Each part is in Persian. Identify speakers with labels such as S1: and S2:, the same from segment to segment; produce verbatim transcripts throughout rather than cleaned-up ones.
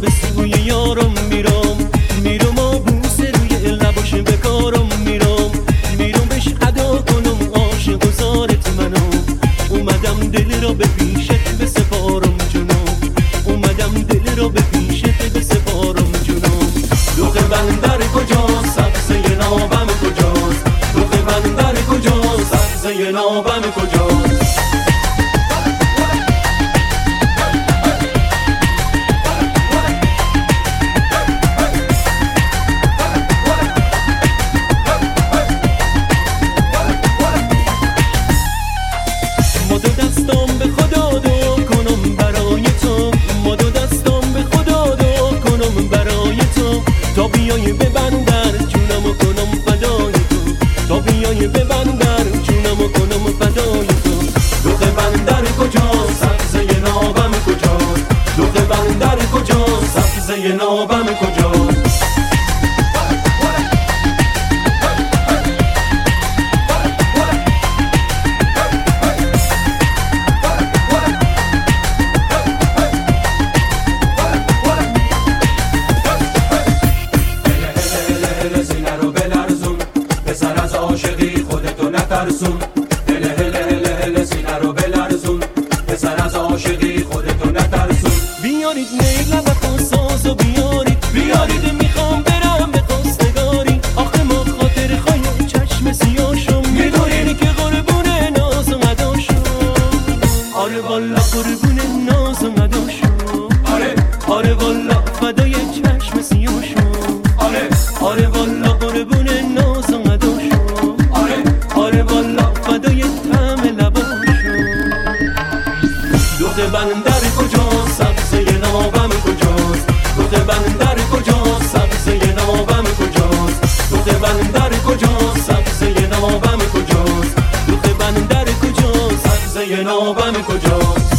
S1: به سوی یارم میرم، میرم و بوسه روی لباش بکارم، میرم میرم بهش ادا کنم عاشق و زارت منو. اومدم دل را به پیشت بسپارم جونم، اومدم دل را به پیشت بسپارم جونم. دوغ بندر کجاست؟ سبزه نابم کجاست؟ دوغ بندر کجاست؟ سبزه نابم کجاست؟ تا بیای به بندر جونمو کنم فدای تو، تا بیای به بندر جونمو کنم فدای تو. دوغ بندر کجاست؟ سبزه نابم کجاست؟ دوغ بندر کجاست؟ سبزه نابم کجاست؟ عاشقی خودتو نترسون، هله هله هله هله سینه رو بلرزون، پسر از عاشقی خودتو نترسون. بیارید نیلم و ساز و بیارید بیارید میخوام برم به خواستگاری. آخه ما خاطر خواهی چشم سیاشم، میدونین که قربون ناز و مداشم. آره والا قربون ناز و مداشم، آره آره والا فدای چشم سیاشم، آره آره والا قربون ناز و مداشم، آره والا فدای طعم لباشم. دوغ بندر کجاست؟ سبزه نابم کجاست؟ دوغ بندر کجاست؟ سبزه نابم کجاست؟ دوغ بندر کجاست؟ سبزه نابم کجاست؟ دوغ بندر کجاست؟ سبزه نابم کجاست؟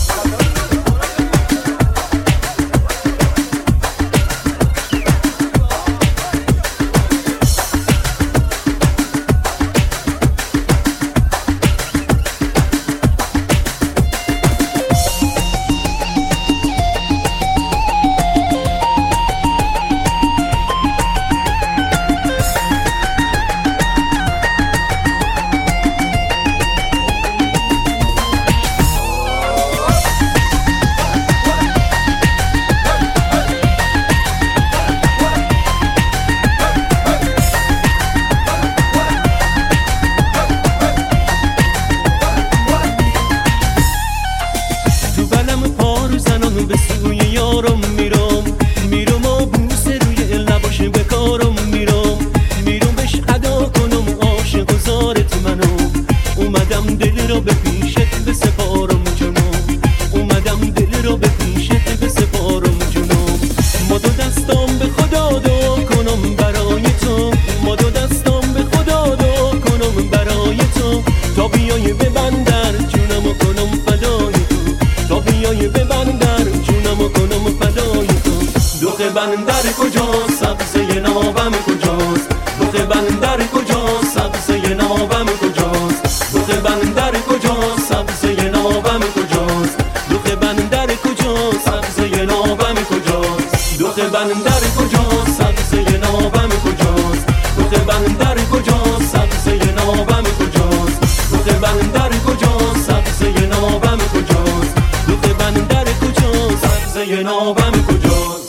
S1: به سوی یارم میرم، میرم و بوسه روی لباش بکارم، میرم میرم بهش ادا کنم عاشق و زارت منو. اومدم دل را به پیشت بسپارم جونم، اومدم دل را به پیشت بسپارم جونم. ما دو دستام به خدا دعا کنم برای تو، ما دو دستام به خدا دعا کنم برای تو. تا بیای به بندر جونمو کنم فدای تو، تا بیای به بندر جونمو کنم فدای تو. دوغ بندر کجاست؟ سبزه نابم کجاست؟ دوغ بندر کجاست؟ سبزه نابم کجاست؟ دوغ بندر کجاست؟ سبزه نابم کجاست؟ دوغ بندر کجاست؟ سبزه نابم کجاست؟ دوغ بندر کجاست؟ سبزه نابم کجاست؟ دوغ بندر کجاست؟ سبزه نابم کجاست؟ دوغ بندر کجاست؟ سبزه نابم کجاست؟ دوغ بندر کجاست؟ سبزه نابم کجاست؟